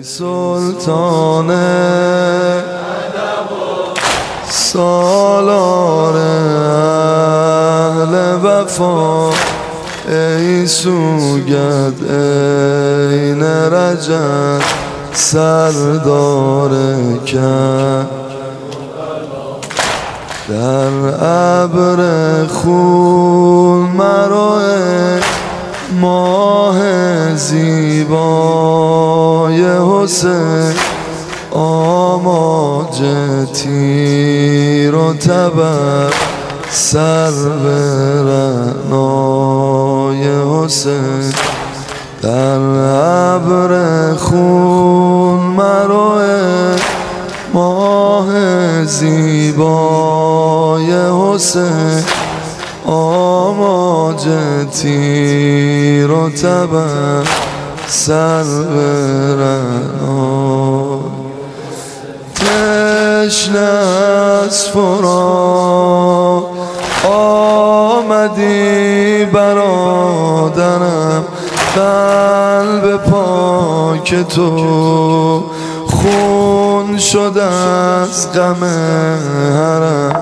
سلطان سالار اهل وفا، ای سوگند عین رجب سردار کرد، در ابر خون مرو ماه زیبای حسین، آماج تیر و تبر سر به رعنای حسین، در ابر خون مرو ماه زیبای حسین، آماج تیر و تبر سر به رعنای، تشنه از فراق آمدی برادرم، قلب پاک تو خون شده از غم حرم،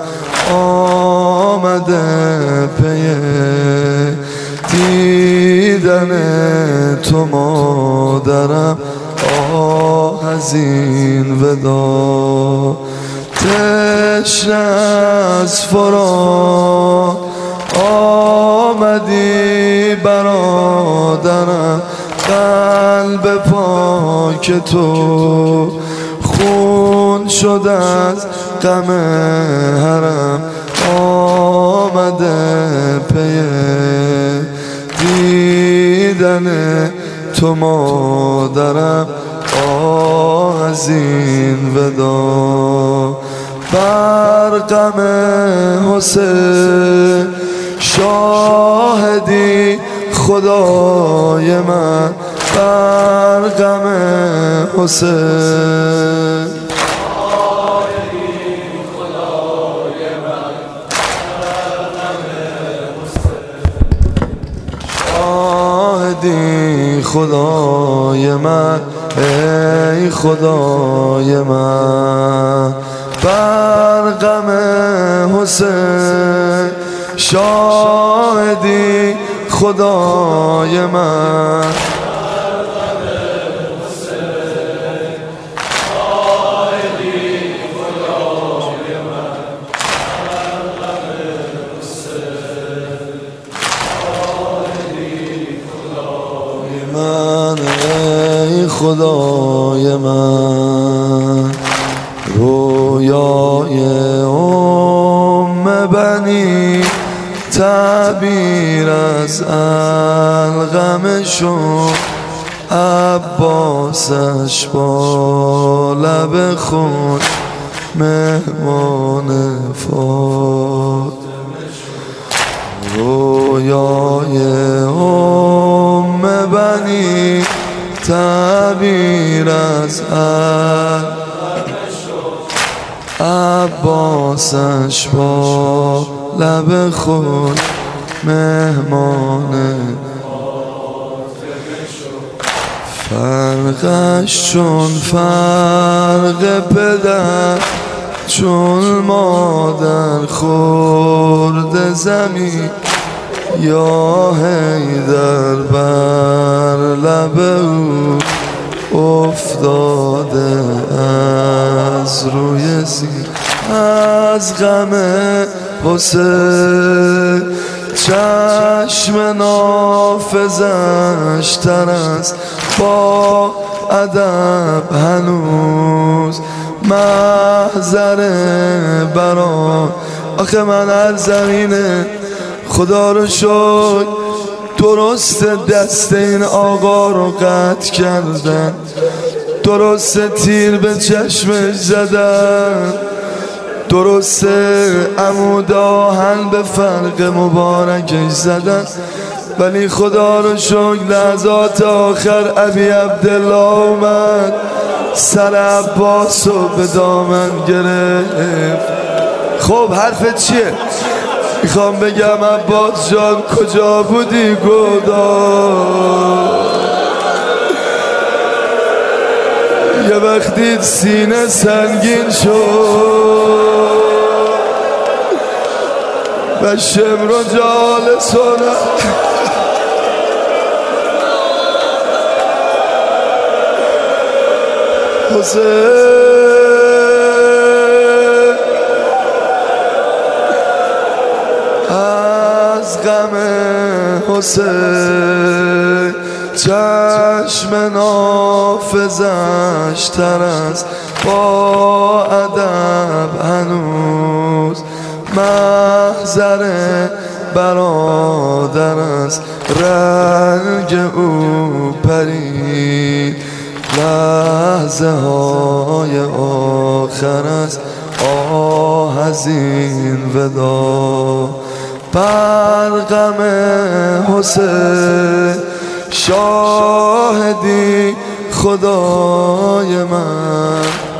آمده پی دیدن تو مادرم، آه از این ودا، تشنه از فراق آمدی برادرم، قلب پاک تو خون شده از غم حرم، آمده پی دیدن تو مادرم، آه از این ودا، بر غم حسین شاهدی خدای من، بر غم حسین شاهدی خدای من، ای خدای من، بر غم حسین شاهدی خدای من، ای خدای من، رویای بنی تعبیر از الغم شد، عباسش با لب خون مهمان فاطمه شد، رویای بنی تعبیر از عباسش با لب خود مهمان، فرقش چون فرق پدر، چون مادر خورد زمین، یا حیدر بر لب او افتاده از روی زین، از غم حسین چشم نافذش تر است، با ادب هنوز محضر بران، آخه من هر زمینه خدا رو شکر درست دست این آقا رو قطع کردن، درست تیر به چشمش زدن، درست عمود آهن به فرق مبارکش زدن، ولی خدا رو شکر لحظات آخر ابی عبدالله اومد، سر عباس رو به دامن گرفت. خب حرفت چیه؟ میخوام بگم عباس جان کجا بودی گدا؟ یه وقتی سینه سنگین شد و شمر و جالسونه حسین از غم حسین چشم نافذش تر است با ادب هنوز محضر برادر است رنگ او پرید لحظه های آخر است آه از این ودا بر غم حسین شاهدی خدای من